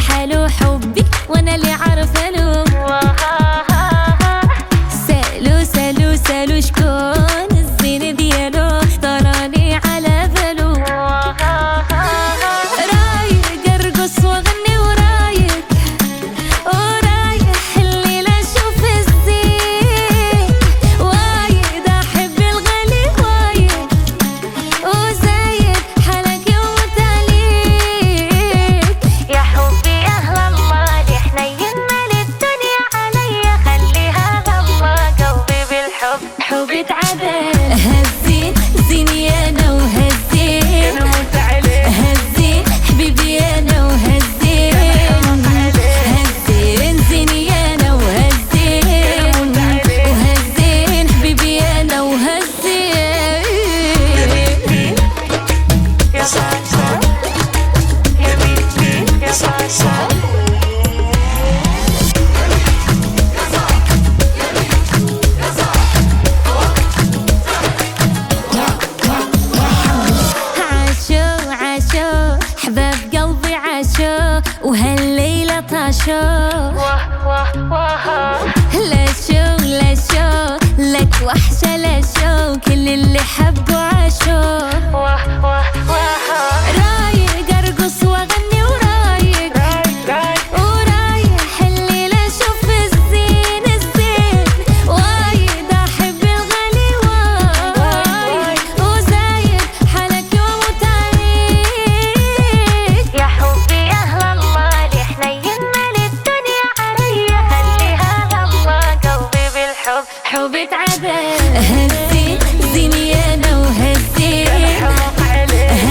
حلو حبي وانا اللي عارفه له. سالو سالو سالو شكون الزين ديالو طراني على بالو. رايق ارقص واغني ورايق ورايح الليله اشوف الزين. وايد احب الغالي وايد وزايد حالك يموت عليك. يا حبي اهل الله دي حنين مال الدنيا عليا خليها غمى قلبي بالحب حبي اتعدل. هزين زيني انا وهزين هزين حبيبي انا وهزين هزين زيني انا وهزين وهزين حبيبي انا وهزين. يا صاصة يا بيبي يا صاصة. عاشو عاشو حباب قلبي عاشو وهالليلة طاشو. لا شو لا شو لك وحشة لا شو كل اللي حبوا عاشو. رايق ارقص واغني ورايق ورايح الليلة اشوف الزين الزين. وايد احب الغالي وايد وزايد حالك يموت عليك. يا حبي اهل الله دي حنين مال الدنيا عليا خليها غمى قلبي بالحب حبي اتعدل. هزين زيني انا وهزين